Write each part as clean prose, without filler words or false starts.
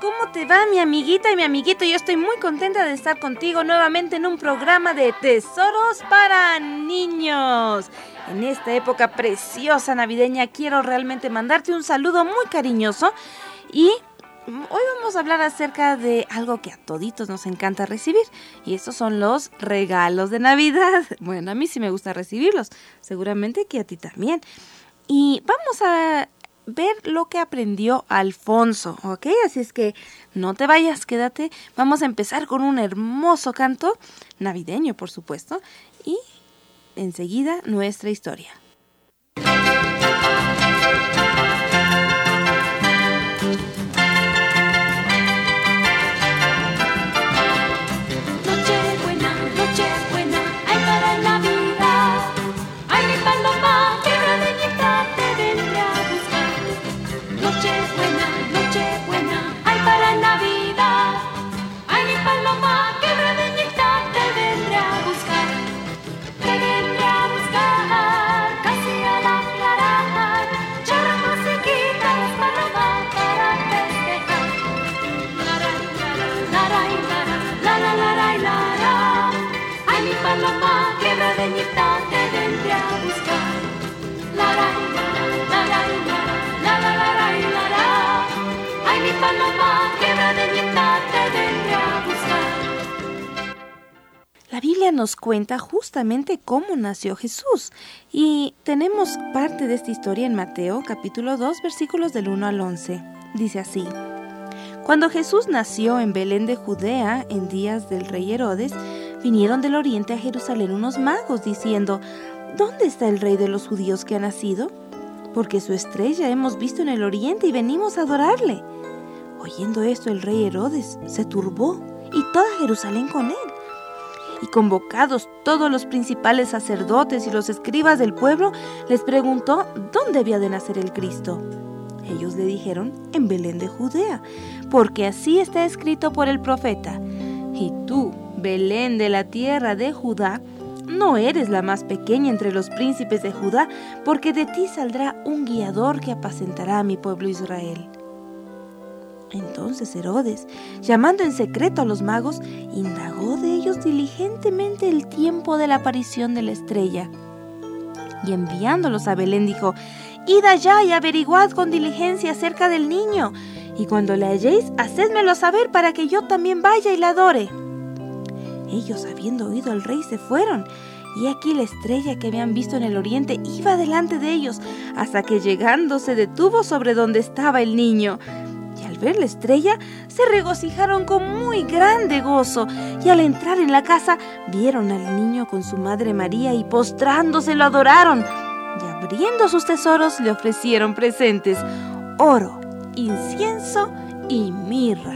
¿Cómo te va, mi amiguita y mi amiguito? Yo estoy muy contenta de estar contigo nuevamente en un programa de Tesoros para Niños. En esta época preciosa navideña quiero realmente mandarte un saludo muy cariñoso y hoy vamos a hablar acerca de algo que a toditos nos encanta recibir, y estos son los regalos de Navidad. Bueno, a mí sí me gusta recibirlos, seguramente que a ti también. Y vamos a ver lo que aprendió Alfonso, ¿ok? Así es que no te vayas, quédate. Vamos a empezar con un hermoso canto navideño, por supuesto, y enseguida nuestra historia. Paloma, qué redeñita te vendré a buscar. La la la la la la la la la la la. Ay, mi paloma, qué redeñita te vendré a buscar. La Biblia nos cuenta justamente cómo nació Jesús, y tenemos parte de esta historia en Mateo capítulo 2 versículos del 1 al 11. Dice así: Cuando Jesús nació en Belén de Judea, en días del rey Herodes, vinieron del oriente a Jerusalén unos magos diciendo: ¿Dónde está el rey de los judíos que ha nacido? Porque su estrella hemos visto en el oriente y venimos a adorarle. Oyendo esto, el rey Herodes se turbó y toda Jerusalén con él. Y convocados todos los principales sacerdotes y los escribas del pueblo, les preguntó dónde había de nacer el Cristo. Ellos le dijeron: en Belén de Judea, porque así está escrito por el profeta: y tú, Belén de la tierra de Judá, no eres la más pequeña entre los príncipes de Judá, porque de ti saldrá un guiador que apacentará a mi pueblo Israel. Entonces Herodes, llamando en secreto a los magos, indagó de ellos diligentemente el tiempo de la aparición de la estrella. Y enviándolos a Belén dijo: Id allá y averiguad con diligencia acerca del niño, y cuando le halléis, hacédmelo saber para que yo también vaya y la adore. Ellos, habiendo oído al rey, se fueron, y aquí la estrella que habían visto en el oriente iba delante de ellos, hasta que llegando se detuvo sobre donde estaba el niño. Y al ver la estrella, se regocijaron con muy grande gozo, y al entrar en la casa, vieron al niño con su madre María, y postrándose lo adoraron, y abriendo sus tesoros le ofrecieron presentes: oro, incienso y mirra.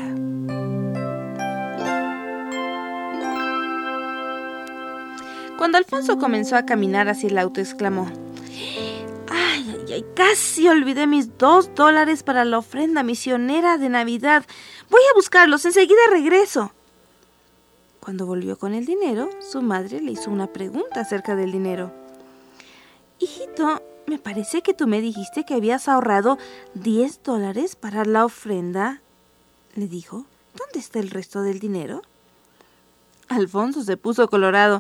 Cuando Alfonso comenzó a caminar hacia el auto, exclamó: ¡Ay! Casi olvidé mis $2 para la ofrenda misionera de Navidad. Voy a buscarlos, enseguida regreso. Cuando volvió con el dinero, su madre le hizo una pregunta acerca del dinero. Hijito, me parece que tú me dijiste que habías ahorrado $10 para la ofrenda, le dijo. ¿Dónde está el resto del dinero? Alfonso se puso colorado.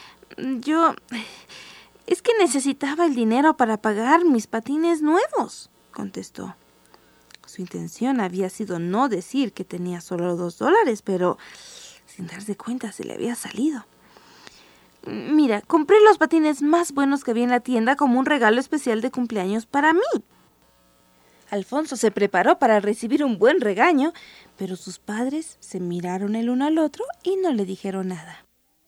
Es que necesitaba el dinero para pagar mis patines nuevos, contestó. Su intención había sido no decir que tenía solo $2, pero sin darse cuenta se le había salido. Mira, compré los patines más buenos que había en la tienda como un regalo especial de cumpleaños para mí. Alfonso se preparó para recibir un buen regaño, pero sus padres se miraron el uno al otro y no le dijeron nada.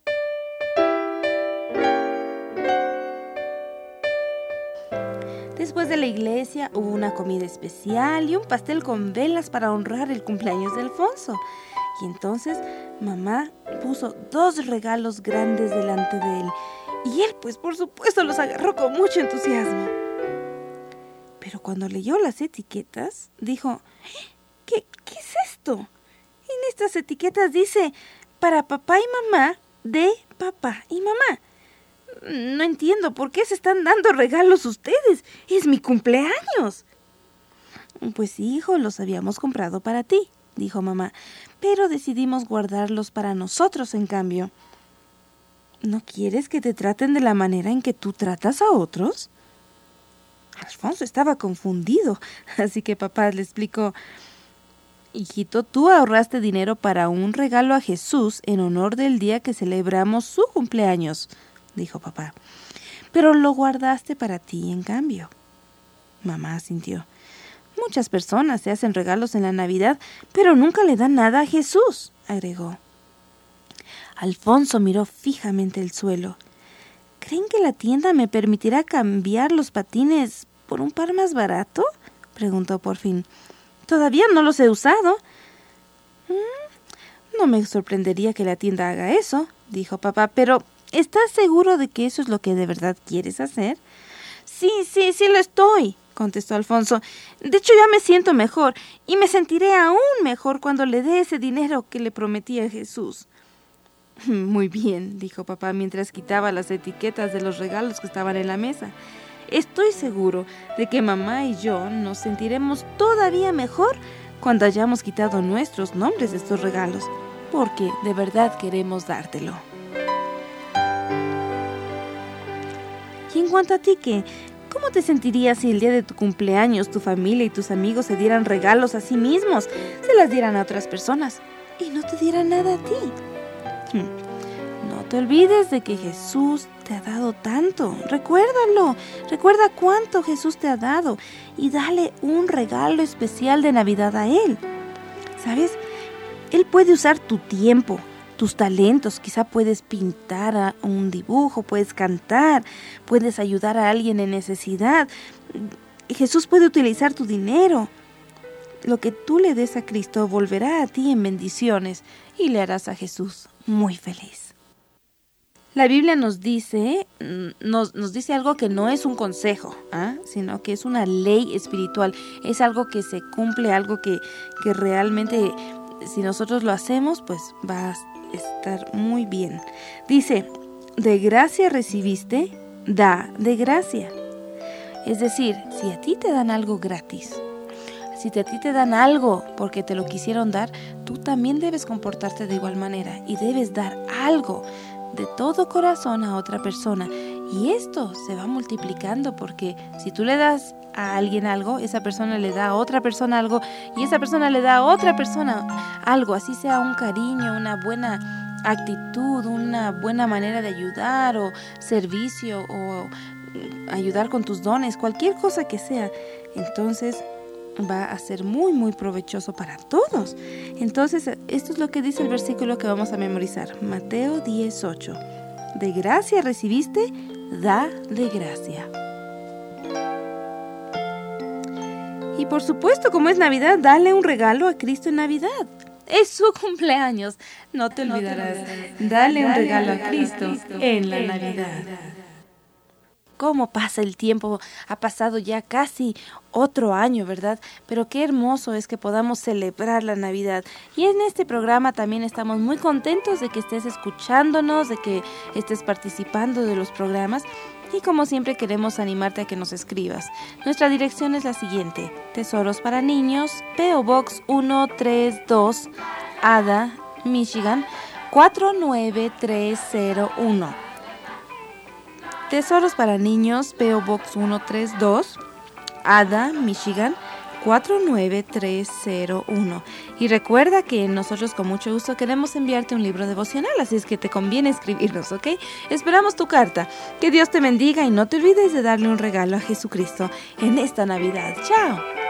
Después de la iglesia hubo una comida especial y un pastel con velas para honrar el cumpleaños de Alfonso. Y entonces mamá puso 2 regalos grandes delante de él. Y él, pues por supuesto, los agarró con mucho entusiasmo. Pero cuando leyó las etiquetas, dijo: ¿Qué es esto? En estas etiquetas dice: para papá y mamá, de papá y mamá. No entiendo por qué se están dando regalos ustedes. Es mi cumpleaños. Pues hijo, los habíamos comprado para ti, dijo mamá, pero decidimos guardarlos para nosotros en cambio. ¿No quieres que te traten de la manera en que tú tratas a otros? Alfonso estaba confundido, así que papá le explicó: hijito, tú ahorraste dinero para un regalo a Jesús en honor del día que celebramos su cumpleaños, dijo papá. Pero lo guardaste para ti en cambio. Mamá asintió. Muchas personas se hacen regalos en la Navidad, pero nunca le dan nada a Jesús, agregó. Alfonso miró fijamente el suelo. ¿Creen que la tienda me permitirá cambiar los patines por un par más barato?, preguntó por fin. Todavía no los he usado. No me sorprendería que la tienda haga eso, dijo papá, pero ¿estás seguro de que eso es lo que de verdad quieres hacer? Sí lo estoy, contestó Alfonso. De hecho, ya me siento mejor y me sentiré aún mejor cuando le dé ese dinero que le prometí a Jesús. Muy bien, dijo papá mientras quitaba las etiquetas de los regalos que estaban en la mesa. Estoy seguro de que mamá y yo nos sentiremos todavía mejor cuando hayamos quitado nuestros nombres de estos regalos, porque de verdad queremos dártelo. Y en cuanto a ti, ¿cómo te sentirías si el día de tu cumpleaños tu familia y tus amigos se dieran regalos a sí mismos, se las dieran a otras personas y no te dieran nada a ti? No te olvides de que Jesús te ha dado tanto. Recuérdalo. Recuerda cuánto Jesús te ha dado y dale un regalo especial de Navidad a Él. ¿Sabes? Él puede usar tu tiempo, tus talentos. Quizá puedes pintar un dibujo, puedes cantar, puedes ayudar a alguien en necesidad. Jesús puede utilizar tu dinero. Lo que tú le des a Cristo volverá a ti en bendiciones y le harás a Jesús muy feliz. La Biblia nos dice algo que no es un consejo, sino que es una ley espiritual. Es algo que se cumple, algo que realmente, si nosotros lo hacemos, pues va a estar muy bien. Dice, de gracia recibiste, da de gracia. Es decir, si a ti te dan algo gratis, si a ti te dan algo porque te lo quisieron dar, tú también debes comportarte de igual manera y debes dar algo de todo corazón a otra persona. Y esto se va multiplicando porque si tú le das a alguien algo, esa persona le da a otra persona algo y esa persona le da a otra persona algo, así sea un cariño, una buena actitud, una buena manera de ayudar o servicio o ayudar con tus dones, cualquier cosa que sea. Entonces va a ser muy, muy provechoso para todos. Entonces, esto es lo que dice el versículo que vamos a memorizar. Mateo 10:8. De gracia recibiste, da de gracia. Y por supuesto, como es Navidad, dale un regalo a Cristo en Navidad. Es su cumpleaños. No te olvidarás. Dale un regalo a Cristo en la Navidad. ¿Cómo pasa el tiempo? Ha pasado ya casi otro año, ¿verdad? Pero qué hermoso es que podamos celebrar la Navidad. Y en este programa también estamos muy contentos de que estés escuchándonos, de que estés participando de los programas. Y como siempre queremos animarte a que nos escribas. Nuestra dirección es la siguiente: Tesoros para Niños, P.O. Box 132, Ada, Michigan 49301. Tesoros para Niños, P.O. Box 132, Ada, Michigan 49301. Y recuerda que nosotros con mucho gusto queremos enviarte un libro devocional, así es que te conviene escribirnos, ¿ok? Esperamos tu carta. Que Dios te bendiga y no te olvides de darle un regalo a Jesucristo en esta Navidad. ¡Chao!